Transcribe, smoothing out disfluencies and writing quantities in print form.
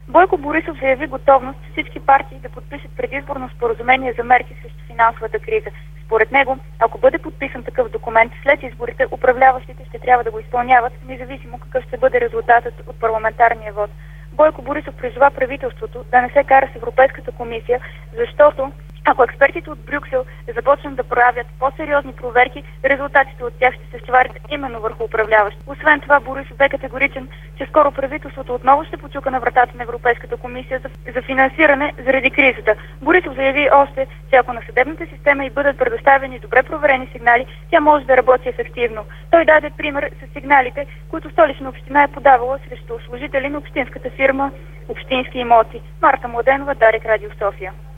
Бойко Борисов заяви готовност всички партии да подпишат предизборно споразумение за мерки срещу финансовата криза. Според него, ако бъде подписан такъв документ, след изборите управляващите ще трябва да го изпълняват, независимо какъв ще бъде резултатът от парламентарния вод. Бойко Борисов призова правителството да не се кара с Европейската комисия, защото ако експертите от Брюксел започнат да правят по-сериозни проверки, резултатите от тях ще се стоварят именно върху управляващи. Освен това, Борисов бе категоричен, че скоро правителството отново ще почука на вратата на Европейската комисия за финансиране заради кризата. Борисов заяви още, че ако на съдебната система и бъдат предоставени добре проверени сигнали, тя може да работи ефективно. Той даде пример с сигналите, които Столична община е подавала срещу служители на общинската фирма Общински имоти. Марта Младенова, Дарик, Радио София.